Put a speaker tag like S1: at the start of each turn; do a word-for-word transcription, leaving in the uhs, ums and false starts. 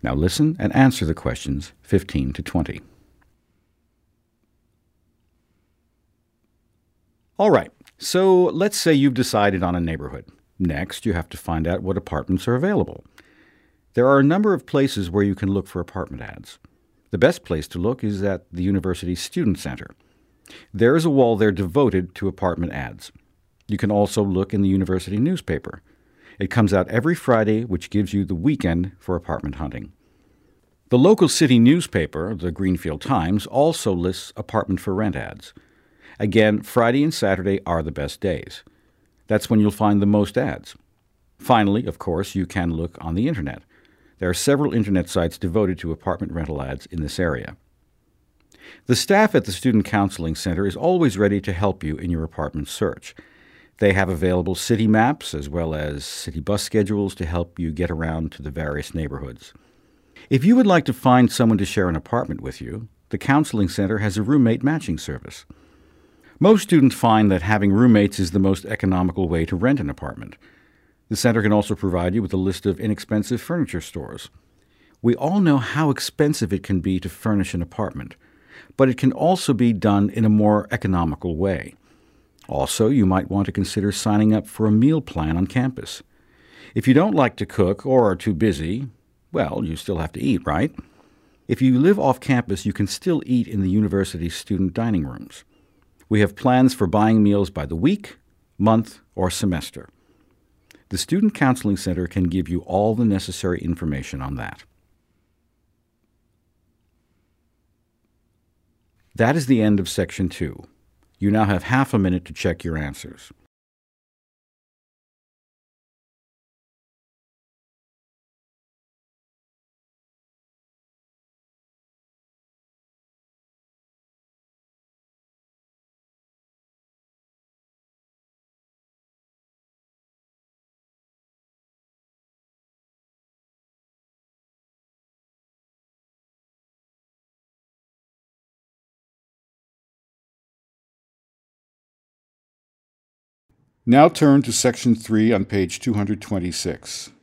S1: Now listen and answer the questions fifteen to twenty. All right, so let's say you've decided on a neighborhood. Next, you have to find out what apartments are available. There are a number of places where you can look for apartment ads. The best place to look is at the university's Student Center. There is a wall there devoted to apartment ads. You can also look in the university newspaper. It comes out every Friday, which gives you the weekend for apartment hunting. The local city newspaper, the Greenfield Times, also lists apartment for rent ads. Again, Friday and Saturday are the best days. That's when you'll find the most ads. Finally, of course, you can look on the Internet. There are several Internet sites devoted to apartment rental ads in this area. The staff at the Student Counseling Center is always ready to help you in your apartment search. They have available city maps as well as city bus schedules to help you get around to the various neighborhoods. If you would like to find someone to share an apartment with you, the Counseling Center has a roommate matching service. Most students find that having roommates is the most economical way to rent an apartment. The center can also provide you with a list of inexpensive furniture stores. We all know how expensive it can be to furnish an apartment, but it can also be done in a more economical way. Also, you might want to consider signing up for a meal plan on campus. If you don't like to cook or are too busy, well, you still have to eat, right? If you live off campus, you can still eat in the university's student dining rooms. We have plans for buying meals by the week, month, or semester. The Student Counseling Center can give you all the necessary information on that. That is the end of Section two. You now have half a minute to check your answers. Now turn to Section three on page two hundred twenty-six.